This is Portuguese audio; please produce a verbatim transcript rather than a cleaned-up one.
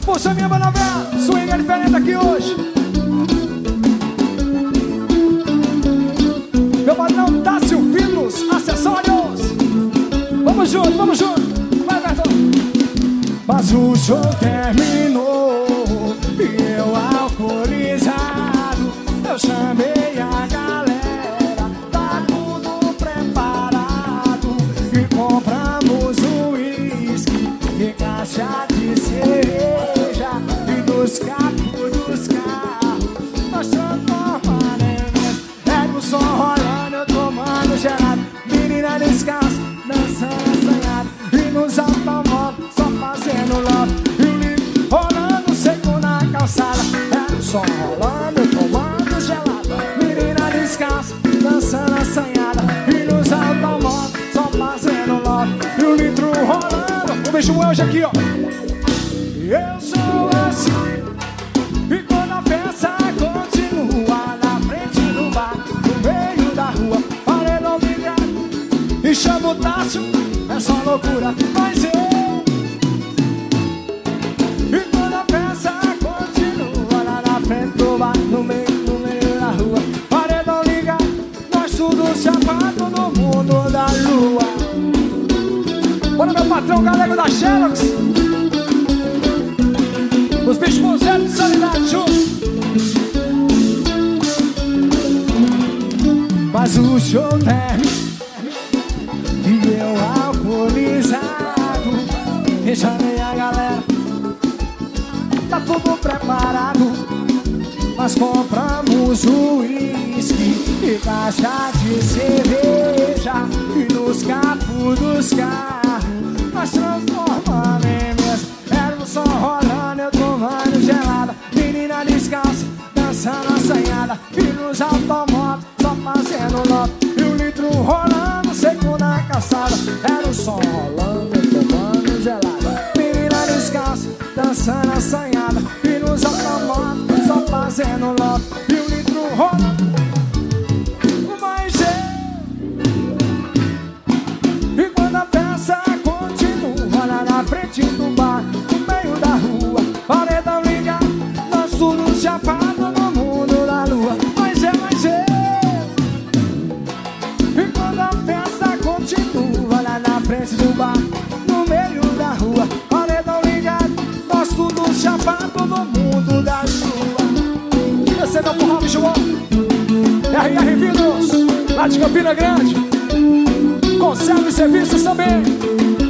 Puxa minha novela, swing é diferente aqui hoje. Meu padrão Tássio Vidros, acessórios. Vamos junto, vamos junto. Vai, Bertão. Mas o show terminou e eu alcoolizado, eu chamei a galera, tá tudo preparado e compramos um uísque e caixa de cerveja e dos capos dos carros nós transformamos em pega o som rolando, eu tomando gelado, menina descalça, dançando assanhado e nos automóveis só fazendo love e o livro rolando seco na calçada. Era o som rolando, eu tomando gelado, menina descalça, dançando assanhada e nos automóveis só fazendo love e o litro rolando. O bicho hoje aqui, ó. Eu sou assim e quando a festa continua na frente do bar, no meio da rua, paredão ligado e chama o Tássio, é só loucura, mas eu. E quando a festa continua lá na frente do bar, no meio, no meio da rua, paredão ligado, nós tudo chapado no mundo da lua. Bora meu patrão galego da Xerox, os bichos mozeros de sanidade juntos. Mas o show termina e eu alcoolizado e chamei a galera, tá tudo preparado, mas compramos o uísque e caixa de cerveja e nos capos dos carros nós transformamos em mesa. Era um som rolando, eu tomando gelada, menina descalça, dançando assanhada e nos automóveis só fazendo love e o litro rolando seco na calçada. Era o som rolando, eu tomando gelada, menina descalça, dançando assanhada e nos automóveis só fazendo love e o litro rolando. Mas eu, e quando a festa continua lá na frente do bar, no meio da rua, paredão ligado, nós tudo chapado no mundo da lua. Mas é, mas é. E quando a festa continua lá na frente do bar, no meio da rua, paredão ligado, nós tudo chapado no mundo da lua. Esse é meu porra, bicho bom. R R Vidros, lá de Campina Grande, conserva e serviços também.